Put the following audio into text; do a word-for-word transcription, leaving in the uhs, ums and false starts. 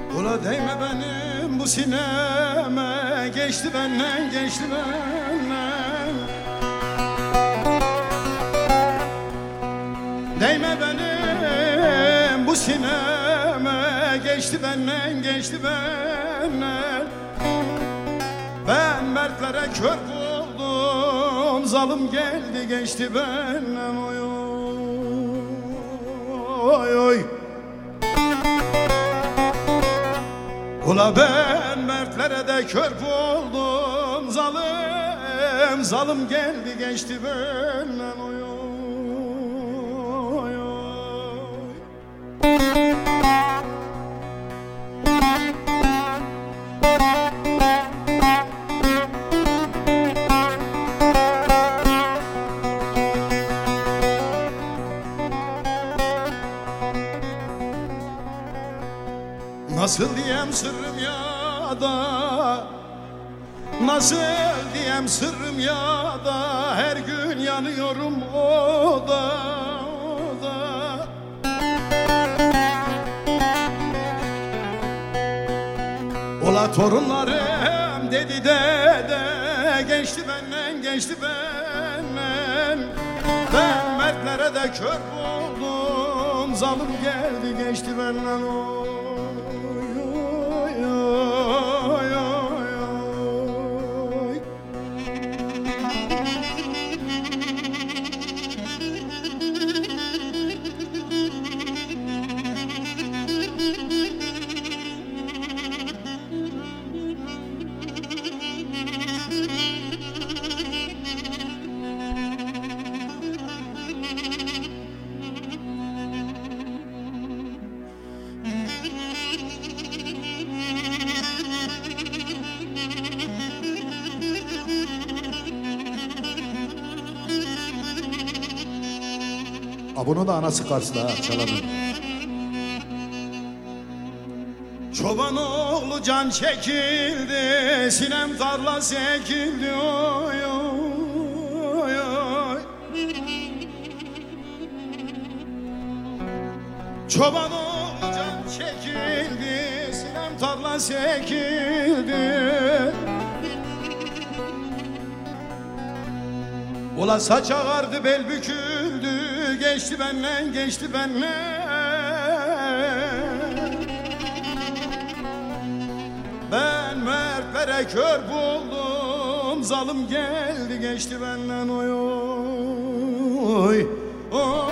Ula değme benim bu sineme, geçti benden, geçti benden. Değme benim bu sineme, geçti benden, geçti benden. Ben mertlere kör buldum, zalim geldi geçti benden. Oy oy oy. Ula ben mertlere de kör buldum, zalim zalim geldi geçti benden. Oy oy oy. Nasıl diyem sırrım ya da, nasıl diyem sırrım ya da, her gün yanıyorum o da, o da. Ola torunlarım dedi de de, geçti benden, geçti benden. Ben mertlere de kör buldum, zalim geldi geçti benden. O Bunu da anası karşıda ha, çalalım. Çoban oğlu can çekildi, sinem tarla sekildi. Oy oy oy. Çoban oğlu can çekildi, sinem tarla sekildi. Ula saç ağardı, bel büküldü, geçti benden, geçti benden. Ben mertlere kör buldum, zalim geldi geçti benden. Oy oy oy.